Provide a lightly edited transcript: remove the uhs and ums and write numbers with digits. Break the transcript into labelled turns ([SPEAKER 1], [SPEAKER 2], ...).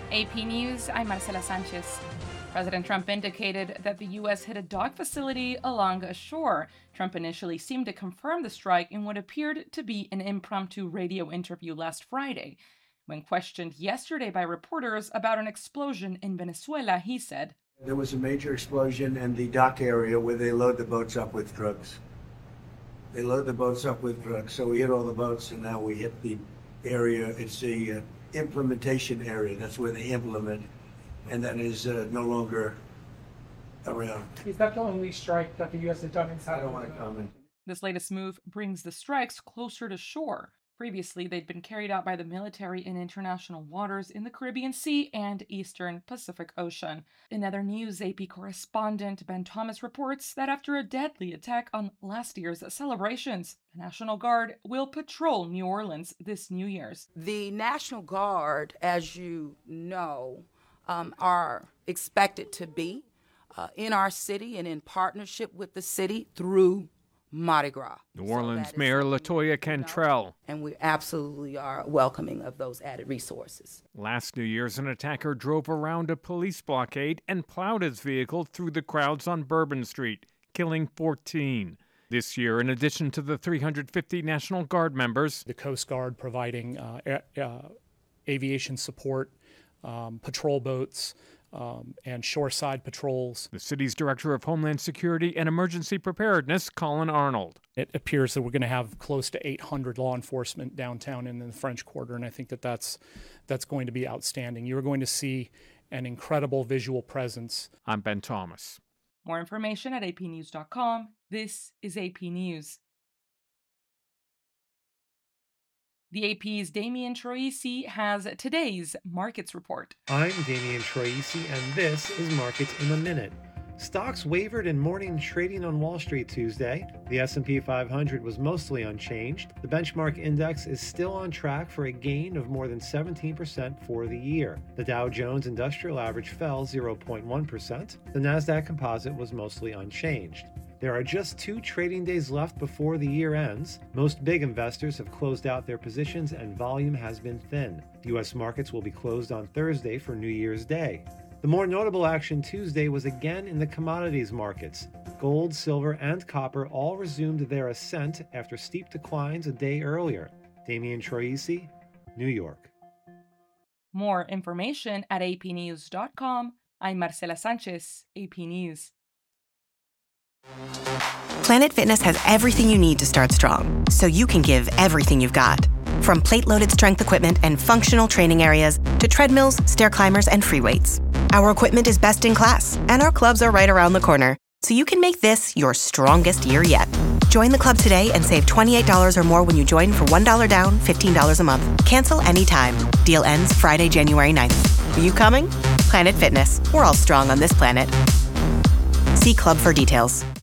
[SPEAKER 1] AP News, I'm Marcela Sanchez. President Trump indicated that the U.S. hit a dock facility along a shore. Trump initially seemed to confirm the strike in what appeared to be an impromptu radio interview last Friday. When questioned yesterday by reporters about an explosion in Venezuela, he said,
[SPEAKER 2] "There was a major explosion in the dock area where they load the boats up with drugs. They load the boats up with drugs. So we hit all the boats, and now we hit the area. It's the implementation area. That's where they implement. And that is no longer around."
[SPEAKER 3] Is that the only strike that the U.S. has done inside?
[SPEAKER 2] I don't want to comment.
[SPEAKER 1] This latest move brings the strikes closer to shore. Previously, they'd been carried out by the military in international waters in the Caribbean Sea and Eastern Pacific Ocean. In other news, AP correspondent Ben Thomas reports that after a deadly attack on last year's celebrations, the National Guard will patrol New Orleans this New Year's.
[SPEAKER 4] The National Guard, as you know, are expected to be in our city and in partnership with the city through Mardi Gras.
[SPEAKER 5] New Orleans Mayor LaToya Cantrell.
[SPEAKER 4] And we absolutely are welcoming of those added resources.
[SPEAKER 5] Last New Year's, an attacker drove around a police blockade and plowed his vehicle through the crowds on Bourbon Street, killing 14. This year, in addition to the 350 National Guard members,
[SPEAKER 3] The Coast Guard providing aviation support, patrol boats, and shoreside patrols.
[SPEAKER 5] The city's Director of Homeland Security and Emergency Preparedness, Colin Arnold.
[SPEAKER 3] It appears that we're going to have close to 800 law enforcement downtown and in the French Quarter, and I think that that's going to be outstanding. You're going to see an incredible visual presence.
[SPEAKER 5] I'm Ben Thomas.
[SPEAKER 1] More information at apnews.com. This is AP News. The AP's Damian Troisi has today's markets report.
[SPEAKER 6] I'm Damian Troisi, and this is Markets in a Minute. Stocks wavered in morning trading on Wall Street Tuesday. The S&P 500 was mostly unchanged. The benchmark index is still on track for a gain of more than 17% for the year. The Dow Jones Industrial Average fell 0.1%. The Nasdaq Composite was mostly unchanged. There are just 2 trading days left before the year ends. Most big investors have closed out their positions and volume has been thin. U.S. markets will be closed on Thursday for New Year's Day. The more notable action Tuesday was again in the commodities markets. Gold, silver, and copper all resumed their ascent after steep declines a day earlier. Damian Troisi, New York.
[SPEAKER 1] More information at apnews.com. I'm Marcela Sanchez, AP News.
[SPEAKER 7] Planet Fitness has everything you need to start strong, so you can give everything you've got. From plate-loaded strength equipment and functional training areas to treadmills, stair climbers, and free weights. Our equipment is best in class, and our clubs are right around the corner, so you can make this your strongest year yet. Join the club today and save $28 or more when you join for $1 down, $15 a month. Cancel anytime. Deal ends Friday, January 9th. Are you coming? Planet Fitness. We're all strong on this planet. See club for details.